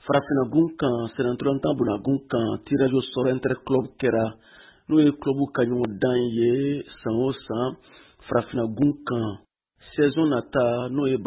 farafina gun kan senantolantan buna gun kan tirage au sort interclub kɛra n'o ye club ka ɲɔgɔn dan ye san o san farafina gun kan saison nata n'o ye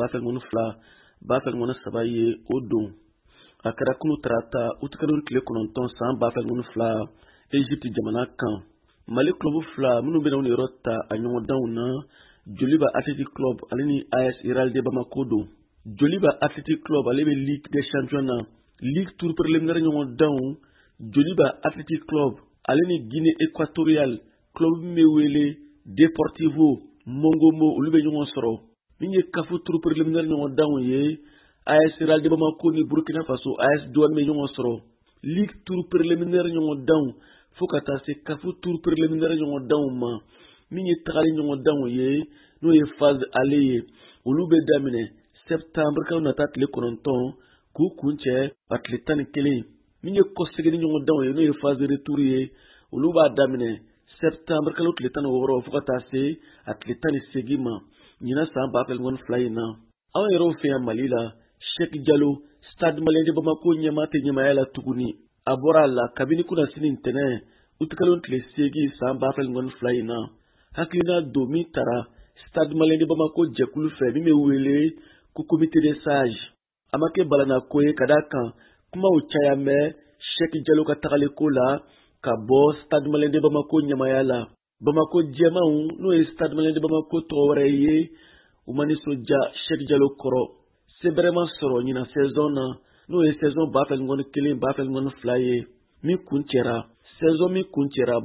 2023 ye o don a kɛra kunu tarata utikalo tile 9 san 2002 Egypte jamana kan Mali club fila minnu bɛna u yɔrɔ ta a ɲɔgɔn danw na Joliba Athletic Club ale ni AS Hiral de Bamako don. Joliba Athletic Club ale bɛ Ligue des Champions na Ligue Tour préliminaire ɲɔgɔn danw Joliba Athletic Club ale ni Guinée Équatoriale club min bɛ wele Deportivo Mongomo olu bɛ ɲɔgɔn sɔrɔ. Min ye CAF Tour préliminaire ɲɔgɔn danw ye AS Hiral de Bamako ni Burkina Faso AS Douane bɛ ɲɔgɔn sɔrɔ. Ligue Tour préliminaire ɲɔgɔn danw fo ka taa se CAF Tour préliminaire ɲɔgɔn danw ma min ye tagali ɲɔgɔn danw ye n'o ye phase aller ye olu bɛ daminɛ septembre kalo nata tile 9 k'u kuncɛ a tile 11 min ye kɔsegin ɲɔgɔn danw ye n'o ye phase retour ye olu b'a daminɛ septembre kalo tile 16 fo ka taa se a tile 18 ma ɲina san 2022 in na anw yɛrɛw fɛ yan Mali la Cheikh Diallo Stade Malien de Bamako ɲɛmaa tɛ ɲɛmaaya la tuguni a bɔra a la kabini kunnasini ntɛnɛn utikalo tile 8 san 2022 in na hakilina don min tara Stade Malien de Bamako jɛkulu fɛ min bɛ wele ko comité de sage a ma kɛ balana ko ye ka da kan kumaw caya mɛn Cheikh Diallo ka tagali ko la ka bɔ Stade Malien de Bamako ɲɛmaaya la Bamako jɛmanw n'o ye Stade Malien de Bamako tɔgɔ wɛrɛ ye u ma nisɔndiya Cheikh Diallo kɔrɔ sebɛrɛma sɔrɔ ɲina saison na n'o ye saison 2021-2022 ye min kuncɛra saison min kuncɛra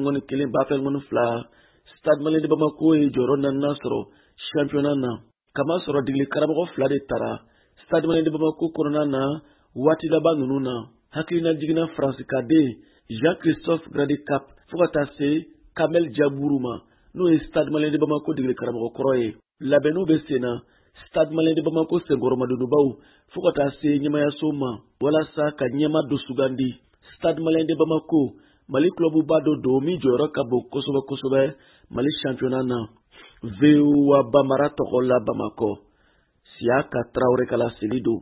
2021-2022 Stade Malien de Bamako ye jɔyɔrɔ 4 sɔrɔ championnat na kama sɔrɔ degeli karamɔgɔ 2 de tara Stade Malien de Bamako kɔnɔna na waati laban ninnu na hakilina jiginna faransi Jean-Christophe Gradicap fo ka taa se Kamel Diabourou ma n'o ye Stade Malien de Bamako degeli karamɔgɔ kɔrɔ ye labɛnniw bɛ sen na Stade Malien de Bamako senkɔrɔmadonbaw fo ka taa se ɲɛmayaso ma walasa ka ɲɛma dɔ sugandi Stade Malien de Bamako Mali club ba do min jɔyɔrɔ ka bon kosɛbɛ Mali championnat na VOA Bambara tɔgɔ la Bamakɔ Siaka Traoré kala seli don